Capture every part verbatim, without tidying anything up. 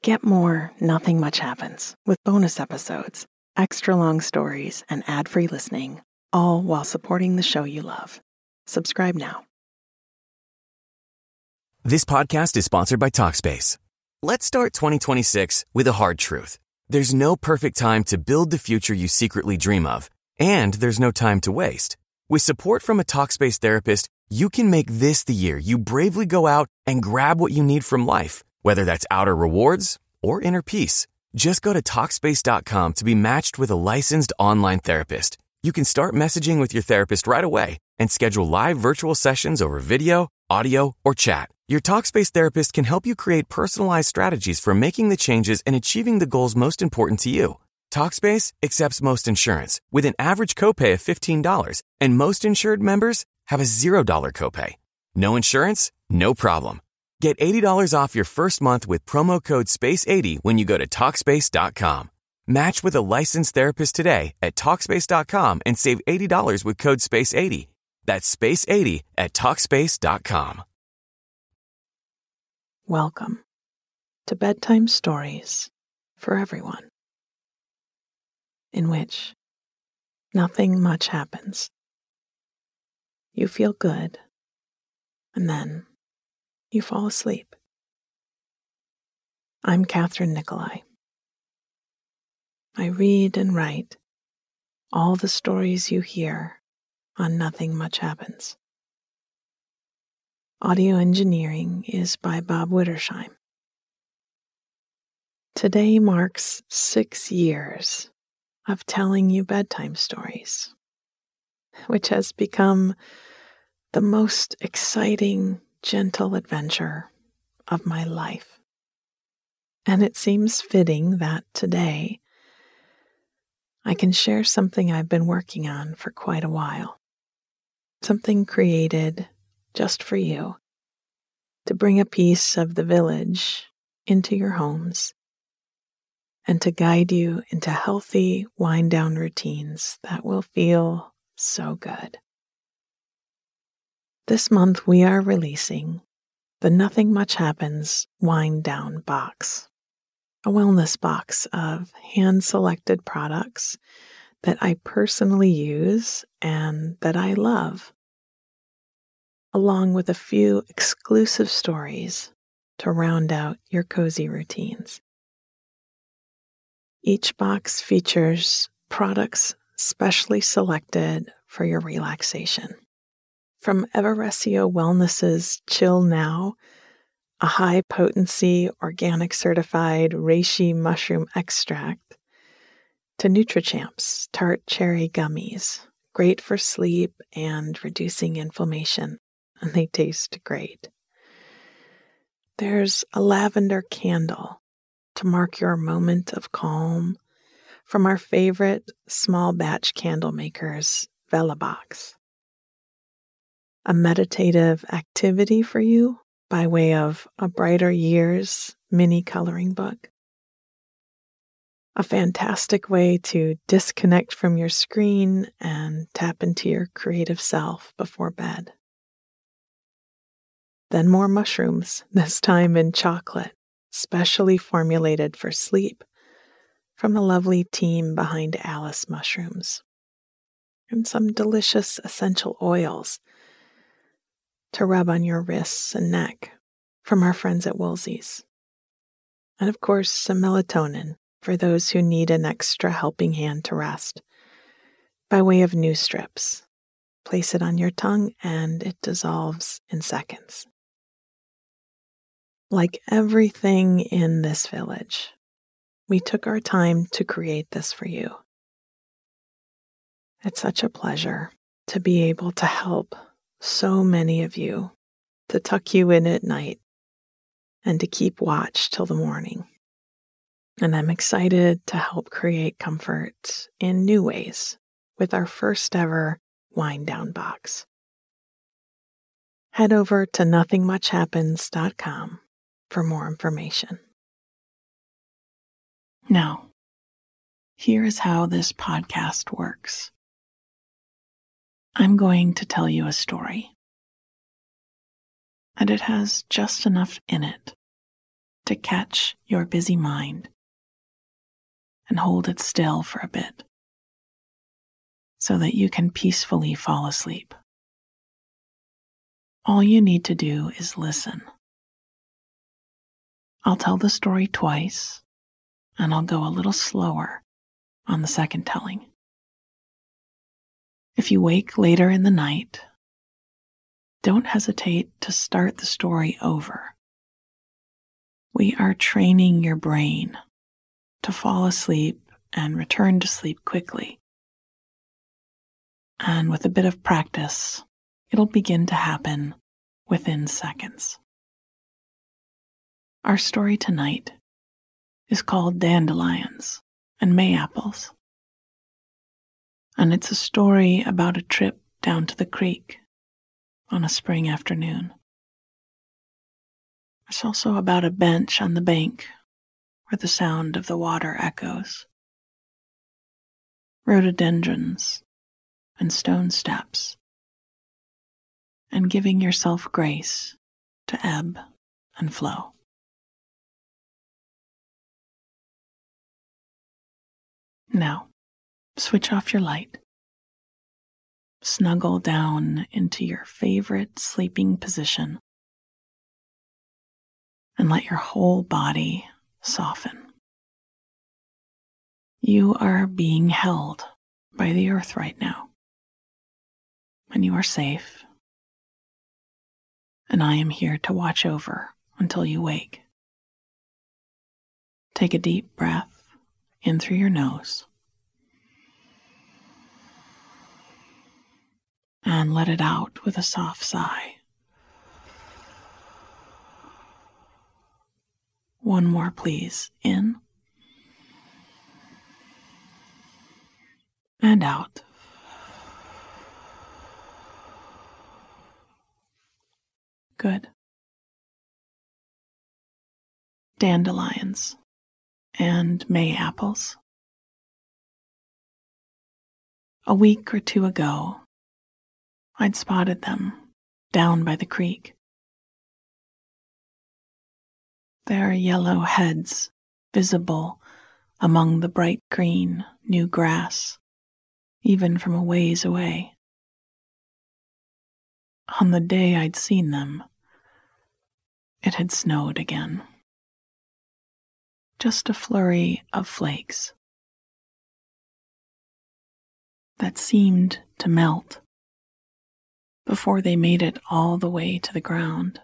Get more Nothing Much Happens with bonus episodes, extra long stories, and ad-free listening, all while supporting the show you love. Subscribe now. This podcast is sponsored by Talkspace. Let's start twenty twenty-six with a hard truth. There's no perfect time to build the future you secretly dream of, and there's no time to waste. With support from a Talkspace therapist, you can make this the year you bravely go out and grab what you need from life, whether that's outer rewards or inner peace. Just go to Talkspace dot com to be matched with a licensed online therapist. You can start messaging with your therapist right away and schedule live virtual sessions over video, audio, or chat. Your Talkspace therapist can help you create personalized strategies for making the changes and achieving the goals most important to you. Talkspace accepts most insurance with an average copay of fifteen dollars, and most insured members have a zero dollars copay. No insurance? No problem. Get eighty dollars off your first month with promo code space eighty when you go to Talkspace dot com. Match with a licensed therapist today at Talkspace dot com and save eighty dollars with code space eighty. That's space eighty at Talkspace dot com. Welcome to Bedtime Stories for Everyone, in which nothing much happens. You feel good, and then you fall asleep. I'm Catherine Nicolai. I read and write all the stories you hear on Nothing Much Happens. Audio engineering is by Bob Wittersheim. Today marks six years of telling you bedtime stories, which has become the most exciting, gentle adventure of my life. And it seems fitting that today I can share something I've been working on for quite a while. Something created just for you to bring a piece of the village into your homes and to guide you into healthy wind-down routines that will feel so good. This month we are releasing the Nothing Much Happens Wind Down Box, a wellness box of hand-selected products that I personally use and that I love, along with a few exclusive stories to round out your cozy routines. Each box features products specially selected for your relaxation. From Everesio Wellness's Chill Now, a high-potency, organic-certified reishi mushroom extract, to NutriChamp's Tart Cherry Gummies, great for sleep and reducing inflammation, and they taste great. There's a lavender candle to mark your moment of calm from our favorite small batch candle makers, Velabox. A meditative activity for you by way of a Brighter Years mini coloring book. A fantastic way to disconnect from your screen and tap into your creative self before bed. Then more mushrooms, this time in chocolate, specially formulated for sleep from the lovely team behind Alice Mushrooms. And some delicious essential oils to rub on your wrists and neck from our friends at Woolsey's. And of course, some melatonin for those who need an extra helping hand to rest by way of new strips. Place it on your tongue and it dissolves in seconds. Like everything in this village, we took our time to create this for you. It's such a pleasure to be able to help so many of you, to tuck you in at night and to keep watch till the morning. And I'm excited to help create comfort in new ways with our first ever wind down box. Head over to nothing much happens dot com for more information. Now, here is how this podcast works. I'm going to tell you a story, and it has just enough in it to catch your busy mind and hold it still for a bit so that you can peacefully fall asleep. All you need to do is listen. I'll tell the story twice, and I'll go a little slower on the second telling. If you wake later in the night, don't hesitate to start the story over. We are training your brain to fall asleep and return to sleep quickly. And with a bit of practice, it'll begin to happen within seconds. Our story tonight is called Dandelions and Mayapples, and it's a story about a trip down to the creek on a spring afternoon. It's also about a bench on the bank where the sound of the water echoes, rhododendrons and stone steps, and giving yourself grace to ebb and flow. Now, switch off your light. Snuggle down into your favorite sleeping position and let your whole body soften. You are being held by the earth right now, and you are safe, and I am here to watch over until you wake. Take a deep breath in through your nose and let it out with a soft sigh. One more, please. In and out. Good. Dandelions and Mayapples. A week or two ago, I'd spotted them down by the creek. Their yellow heads visible among the bright green new grass, even from a ways away. On the day I'd seen them, it had snowed again. Just a flurry of flakes that seemed to melt before they made it all the way to the ground.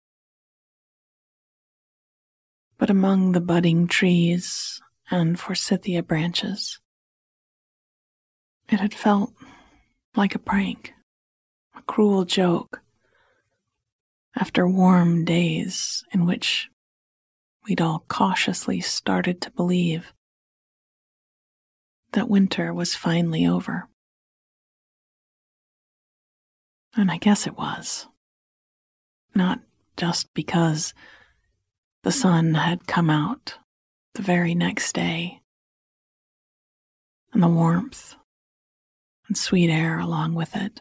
But among the budding trees and forsythia branches, it had felt like a prank, a cruel joke, after warm days in which we'd all cautiously started to believe that winter was finally over. And I guess it was. Not just because the sun had come out the very next day, and the warmth and sweet air along with it,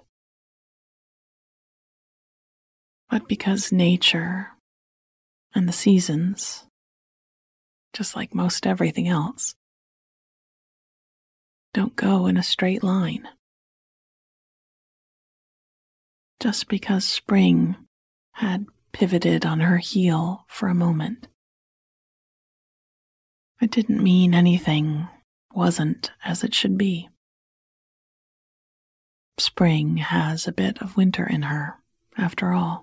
but because nature and the seasons, just like most everything else, don't go in a straight line. Just because spring had pivoted on her heel for a moment, it didn't mean anything wasn't as it should be. Spring has a bit of winter in her, after all.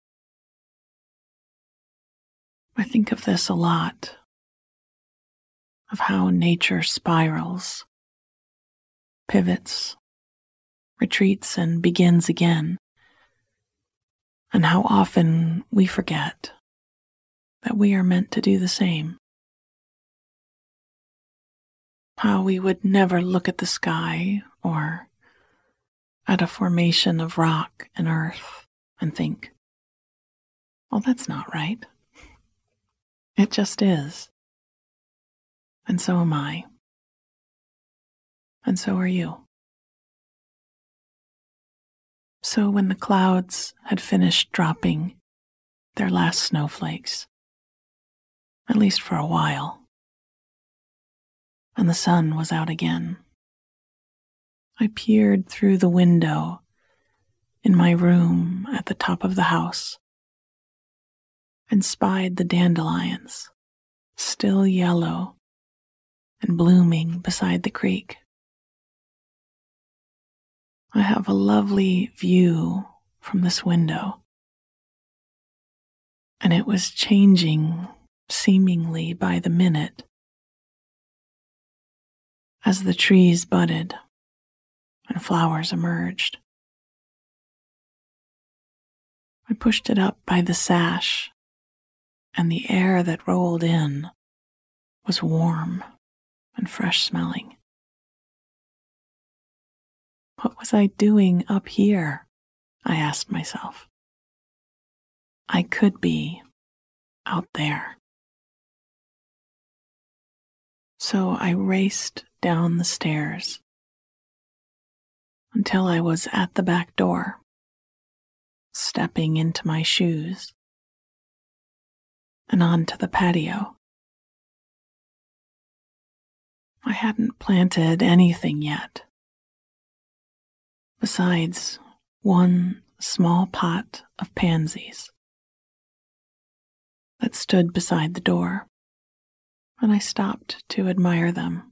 I think of this a lot, of how nature spirals, pivots, retreats, and begins again, and how often we forget that we are meant to do the same. How we would never look at the sky or at a formation of rock and earth and think, well, that's not right. It just is. And so am I. And so are you. So when the clouds had finished dropping their last snowflakes, at least for a while, and the sun was out again. I peered through the window in my room at the top of the house and spied the dandelions, still yellow and blooming beside the creek. I have a lovely view from this window, and it was changing seemingly by the minute as the trees budded and flowers emerged. I pushed it up by the sash, and the air that rolled in was warm and fresh-smelling. What was I doing up here? I asked myself. I could be out there. So I raced down the stairs until I was at the back door, stepping into my shoes and onto the patio. I hadn't planted anything yet, besides one small pot of pansies that stood beside the door, and I stopped to admire them.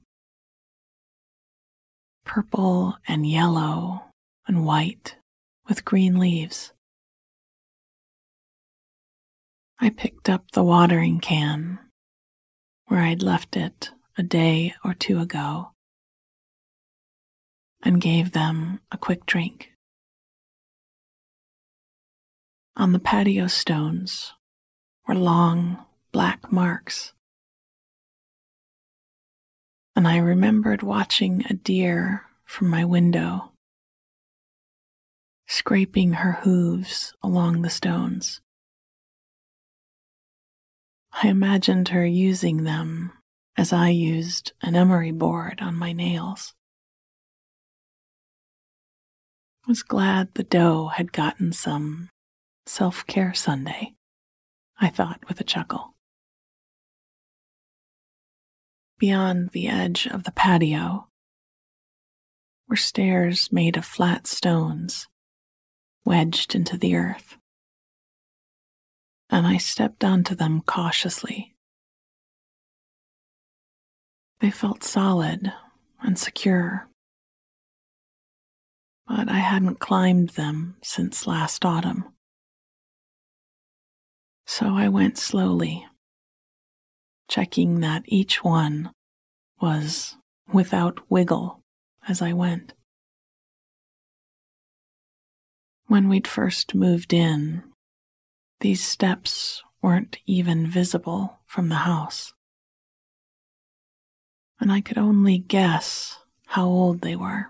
Purple and yellow and white with green leaves. I picked up the watering can where I'd left it a day or two ago and gave them a quick drink. On the patio stones were long black marks, and I remembered watching a deer from my window, scraping her hooves along the stones. I imagined her using them as I used an emery board on my nails. I was glad the doe had gotten some self-care Sunday, I thought with a chuckle. Beyond the edge of the patio were stairs made of flat stones wedged into the earth, and I stepped onto them cautiously. They felt solid and secure, but I hadn't climbed them since last autumn. So I went slowly, checking that each one was without wiggle as I went. When we'd first moved in, these steps weren't even visible from the house, and I could only guess how old they were.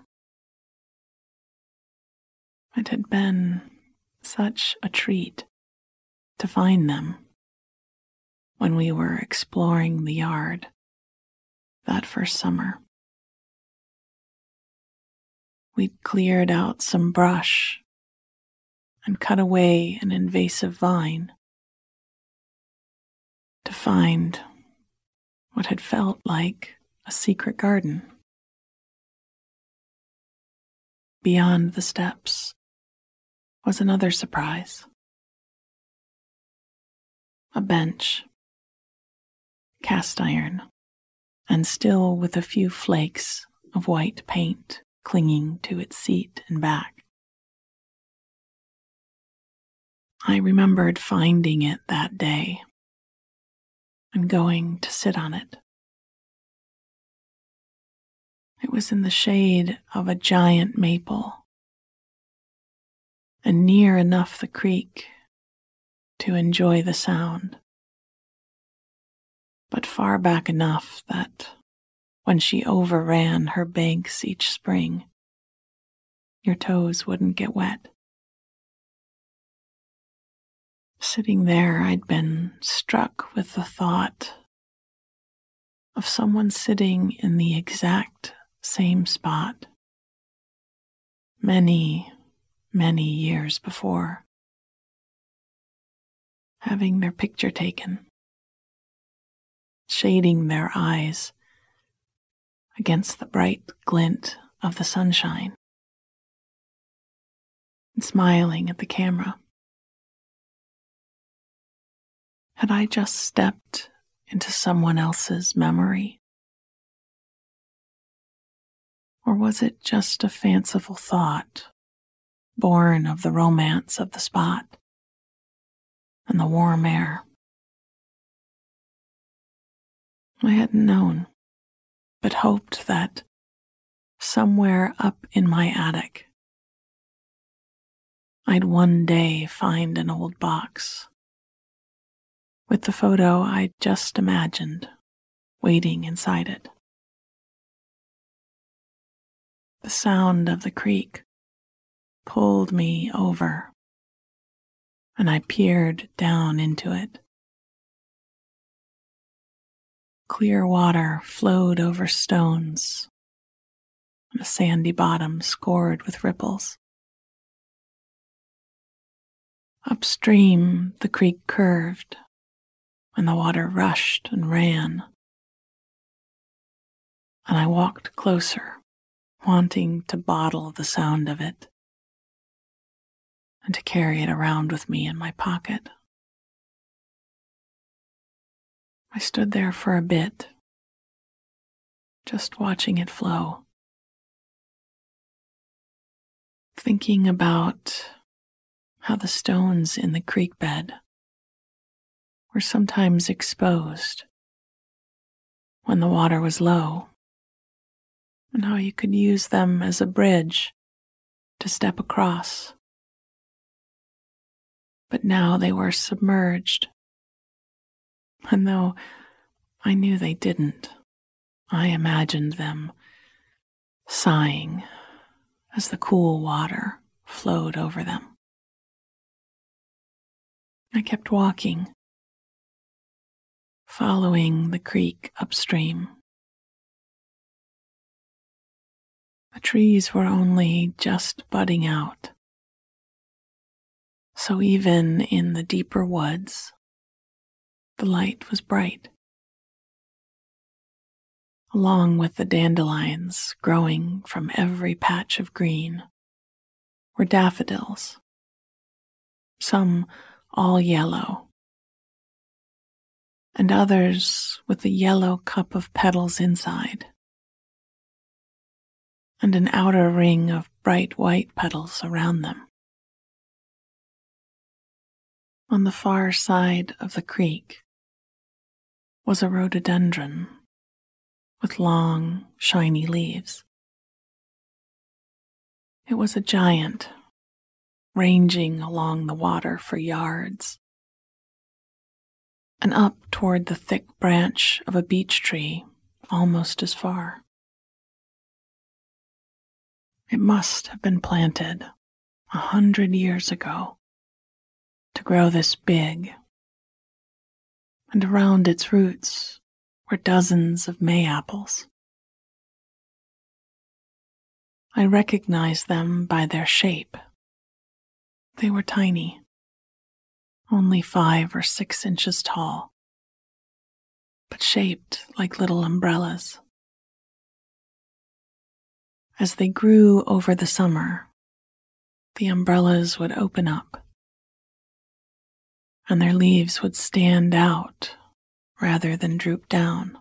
It had been such a treat to find them when we were exploring the yard that first summer. We'd cleared out some brush and cut away an invasive vine to find what had felt like a secret garden. Beyond the steps was another surprise. A bench, cast iron, and still with a few flakes of white paint clinging to its seat and back. I remembered finding it that day and going to sit on it. It was in the shade of a giant maple and near enough the creek to enjoy the sound, but far back enough that when she overran her banks each spring, your toes wouldn't get wet. Sitting there, I'd been struck with the thought of someone sitting in the exact same spot many, many years before, having their picture taken shading their eyes against the bright glint of the sunshine, and smiling at the camera. Had I just stepped into someone else's memory? Or was it just a fanciful thought, born of the romance of the spot and the warm air? I hadn't known, but hoped that somewhere up in my attic, I'd one day find an old box with the photo I'd just imagined waiting inside it. The sound of the creek pulled me over, and I peered down into it. Clear water flowed over stones, and a sandy bottom scored with ripples. Upstream, the creek curved, and the water rushed and ran. And I walked closer, wanting to bottle the sound of it and to carry it around with me in my pocket. I stood there for a bit, just watching it flow, thinking about how the stones in the creek bed were sometimes exposed when the water was low, and how you could use them as a bridge to step across. But now they were submerged, and though I knew they didn't, I imagined them sighing as the cool water flowed over them. I kept walking, following the creek upstream. The trees were only just budding out, so even in the deeper woods, the light was bright, along with the dandelions growing from every patch of green were daffodils, some all yellow, and others with the yellow cup of petals inside, and an outer ring of bright white petals around them. On the far side of the creek was a rhododendron with long, shiny leaves. It was a giant, ranging along the water for yards, and up toward the thick branch of a beech tree almost as far. It must have been planted a hundred years ago to grow this big, and around its roots were dozens of May-apples. I recognized them by their shape. They were tiny, only five or six inches tall, but shaped like little umbrellas. As they grew over the summer, the umbrellas would open up, and their leaves would stand out rather than droop down.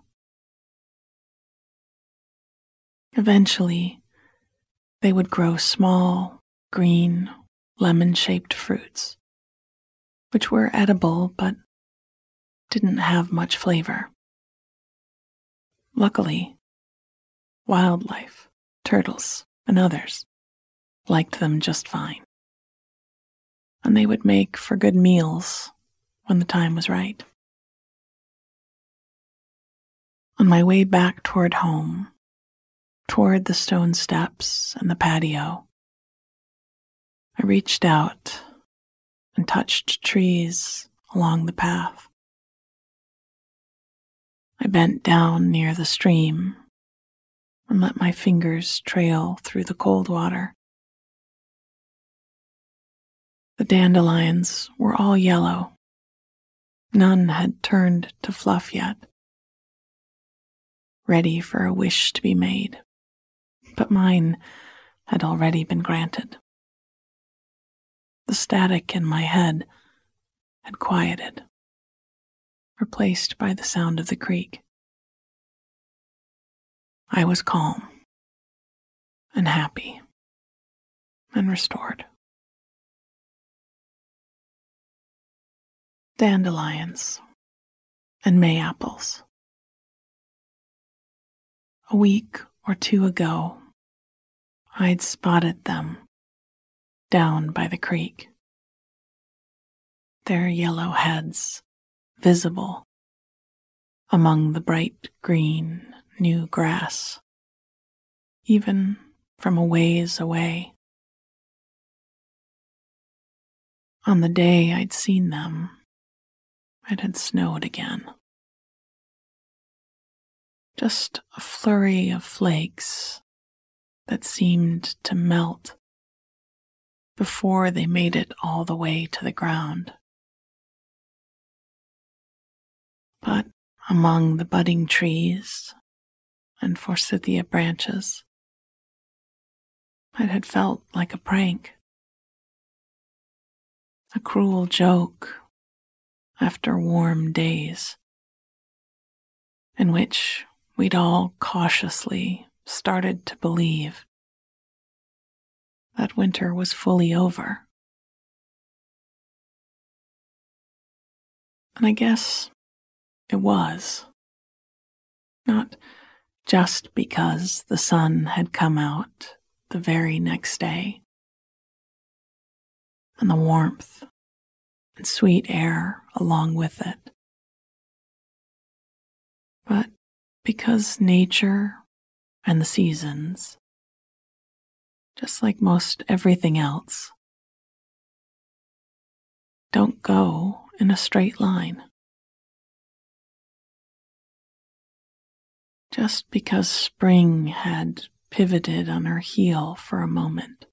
Eventually, they would grow small, green, lemon-shaped fruits, which were edible but didn't have much flavor. Luckily, wildlife, turtles, and others liked them just fine, and they would make for good meals when the time was right. On my way back toward home, toward the stone steps and the patio, I reached out and touched trees along the path. I bent down near the stream and let my fingers trail through the cold water. The dandelions were all yellow. None had turned to fluff yet, ready for a wish to be made, but mine had already been granted. The static in my head had quieted, replaced by the sound of the creek. I was calm and happy and restored. Dandelions and May-apples. A week or two ago, I'd spotted them down by the creek, their yellow heads visible among the bright green new grass, even from a ways away. On the day I'd seen them, it had snowed again. Just a flurry of flakes that seemed to melt before they made it all the way to the ground. But among the budding trees and forsythia branches, it had felt like a prank, a cruel joke after warm days, in which we'd all cautiously started to believe that winter was fully over. And I guess it was. Not just because the sun had come out the very next day, and the warmth and sweet air along with it, but because nature and the seasons, just like most everything else, don't go in a straight line. Just because spring had pivoted on her heel for a moment,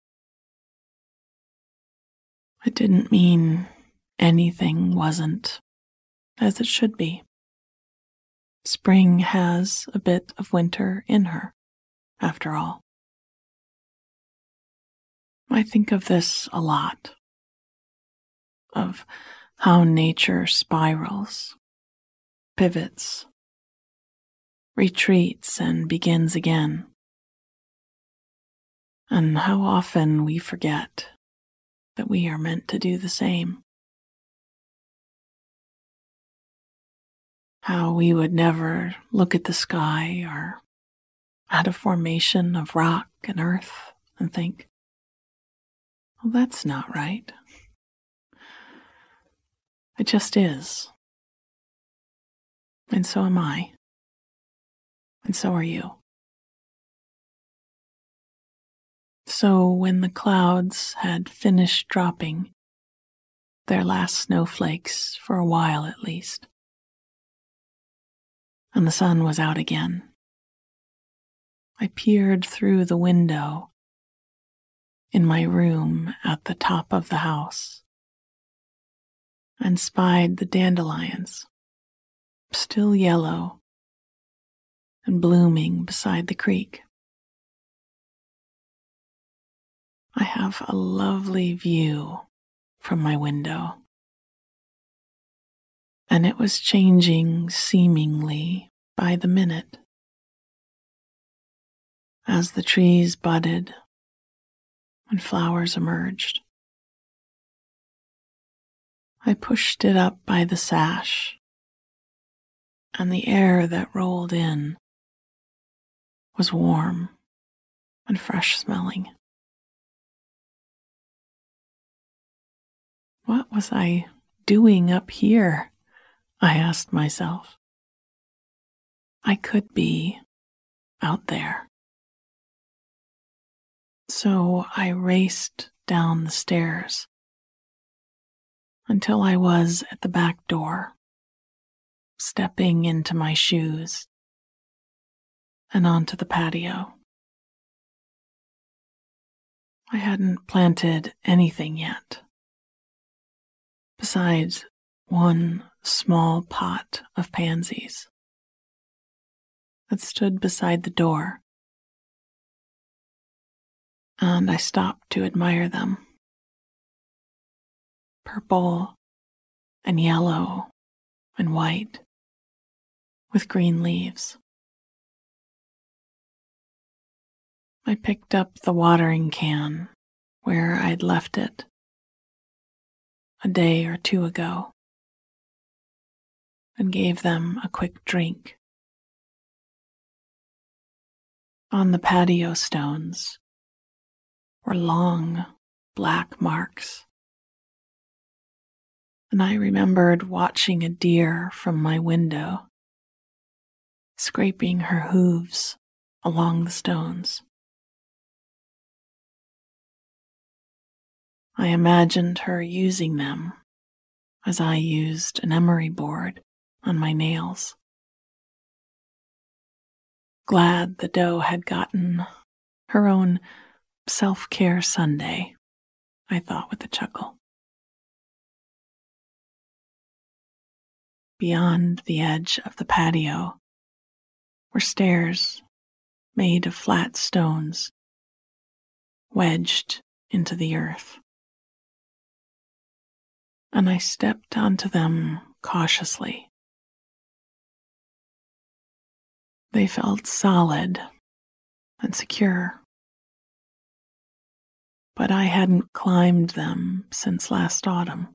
it didn't mean anything wasn't as it should be. Spring has a bit of winter in her, after all. I think of this a lot, of how nature spirals, pivots, retreats, and begins again, and how often we forget that we are meant to do the same. How we would never look at the sky or at a formation of rock and earth and think, well, that's not right. It just is. And so am I. And so are you. So when the clouds had finished dropping their last snowflakes for a while at least, and the sun was out again, I peered through the window in my room at the top of the house and spied the dandelions, still yellow and blooming beside the creek. I have a lovely view from my window, and it was changing seemingly by the minute as the trees budded and flowers emerged. I pushed it up by the sash, and the air that rolled in was warm and fresh smelling. What was I doing up here? I asked myself. I could be out there. So I raced down the stairs until I was at the back door, stepping into my shoes and onto the patio. I hadn't planted anything yet, besides one small pot of pansies. that stood beside the door, and I stopped to admire them. Purple and yellow and white with green leaves. I picked up the watering can where I'd left it a day or two ago and gave them a quick drink. On the patio stones were long black marks, and I remembered watching a deer from my window, scraping her hooves along the stones. I imagined her using them as I used an emery board on my nails. Glad the doe had gotten her own self-care Sunday, I thought with a chuckle. Beyond the edge of the patio were stairs made of flat stones wedged into the earth, and I stepped onto them cautiously. They felt solid and secure, but I hadn't climbed them since last autumn.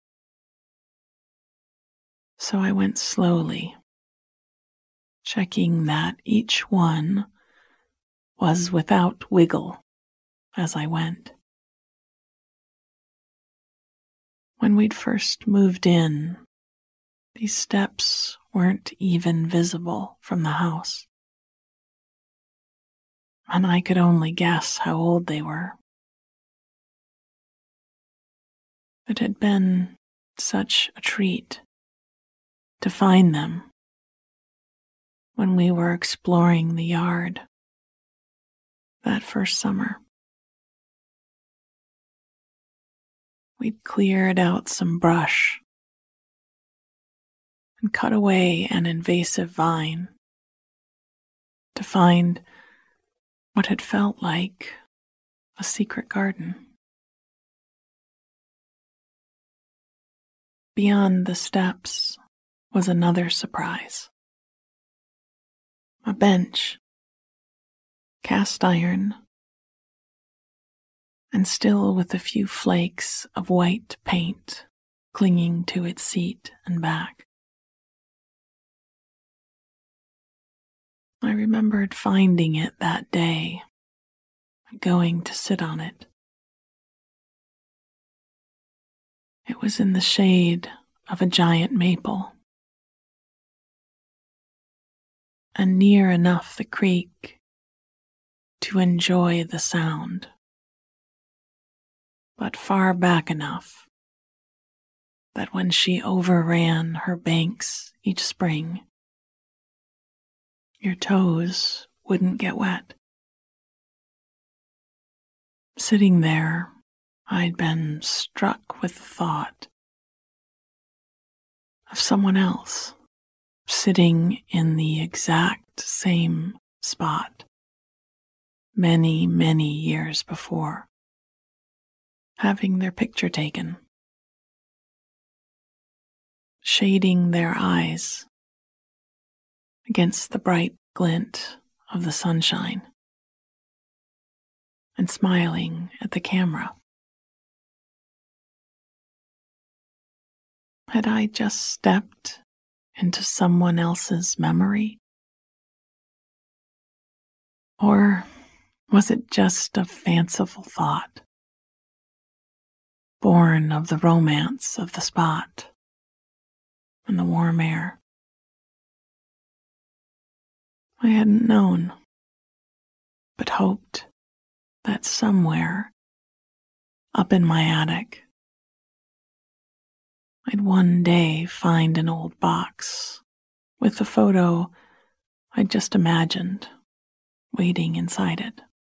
So I went slowly, checking that each one was without wiggle as I went. When we'd first moved in, these steps weren't even visible from the house, and I could only guess how old they were. It had been such a treat to find them when we were exploring the yard that first summer. We'd cleared out some brush and cut away an invasive vine to find what had felt like a secret garden. Beyond the steps was another surprise. A bench, cast iron, and still with a few flakes of white paint clinging to its seat and back. I remembered finding it that day and going to sit on it. It was in the shade of a giant maple, and near enough the creek to enjoy the sound, but far back enough that when she overran her banks each spring, your toes wouldn't get wet. Sitting there, I'd been struck with the thought of someone else sitting in the exact same spot many, many years before, having their picture taken, shading their eyes against the bright glint of the sunshine, and smiling at the camera. Had I just stepped into someone else's memory? Or was it just a fanciful thought, born of the romance of the spot and the warm air? I hadn't known, but hoped that somewhere up in my attic I'd one day find an old box with the photo I'd just imagined waiting inside it.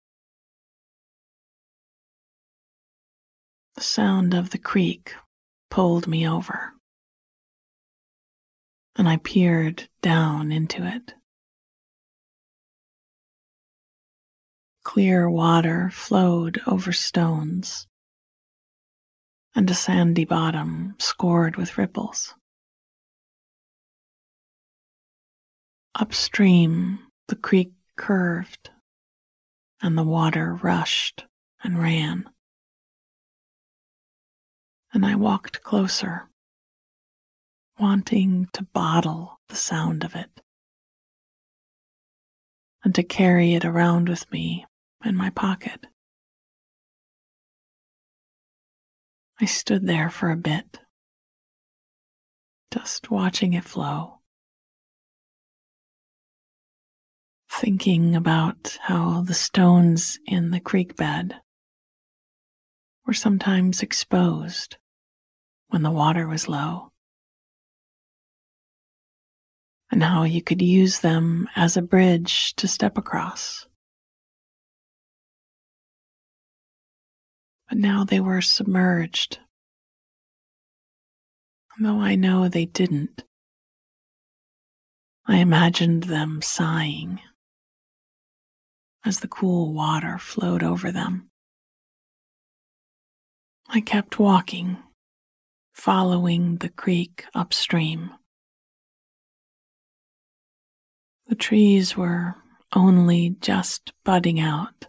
The sound of the creek pulled me over, and I peered down into it. clear water flowed over stones and a sandy bottom scored with ripples. Upstream, the creek curved and the water rushed and ran. And I walked closer, wanting to bottle the sound of it and to carry it around with me in my pocket. I stood there for a bit, just watching it flow, thinking about how the stones in the creek bed were sometimes exposed when the water was low, and how you could use them as a bridge to step across. But now they were submerged, though I know they didn't. I imagined them sighing as the cool water flowed over them. I kept walking, following the creek upstream. The trees were only just budding out,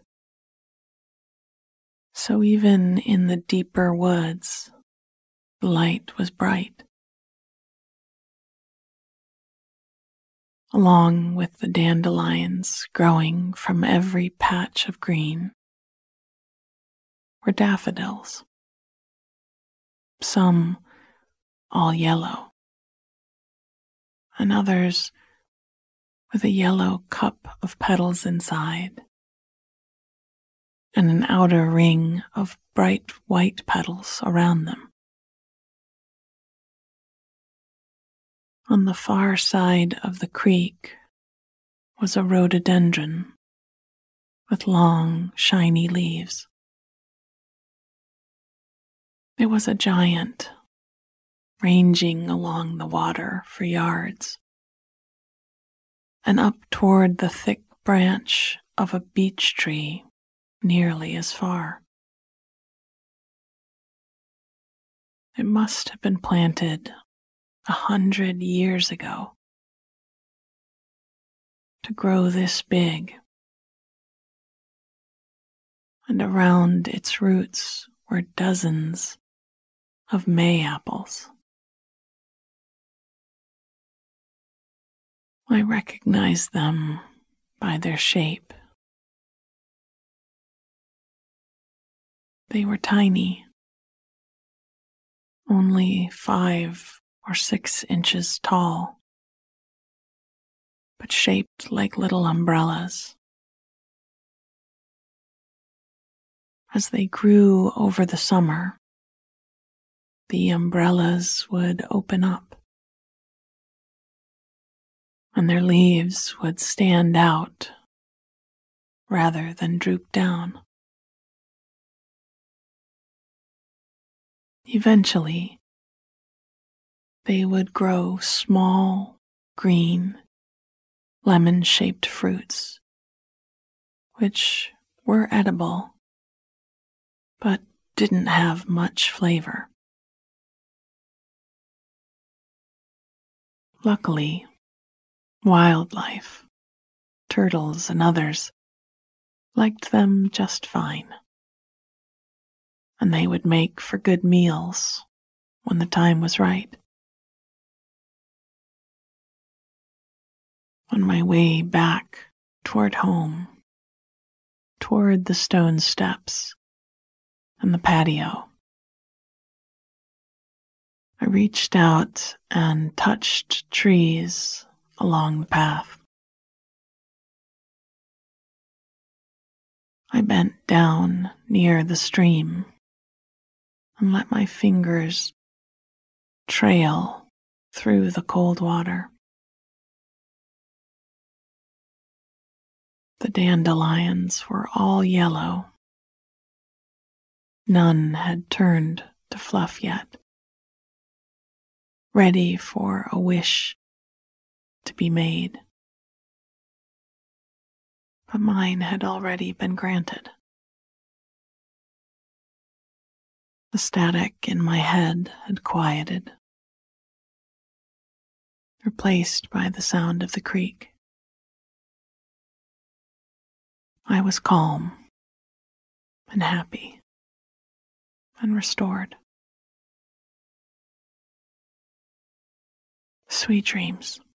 so even in the deeper woods, the light was bright. Along with the dandelions growing from every patch of green were daffodils, some all yellow, and others with a yellow cup of petals inside, and an outer ring of bright white petals around them. On the far side of the creek was a rhododendron with long, shiny leaves. It was a giant, ranging along the water for yards, and up toward the thick branch of a beech tree nearly as far. It must have been planted a hundred years ago to grow this big, and around its roots were dozens of May apples. I recognized them by their shape. They were tiny, only five or six inches tall, but shaped like little umbrellas. As they grew over the summer, the umbrellas would open up, and their leaves would stand out rather than droop down. Eventually, they would grow small, green, lemon-shaped fruits, which were edible, but didn't have much flavor. Luckily, wildlife, turtles and others, liked them just fine, and they would make for good meals when the time was right. On my way back toward home, toward the stone steps and the patio, I reached out and touched trees along the path. I bent down near the stream and let my fingers trail through the cold water. The dandelions were all yellow. None had turned to fluff yet, ready for a wish to be made. but mine had already been granted. The static in my head had quieted, replaced by the sound of the creek. I was calm and happy and restored. Sweet dreams.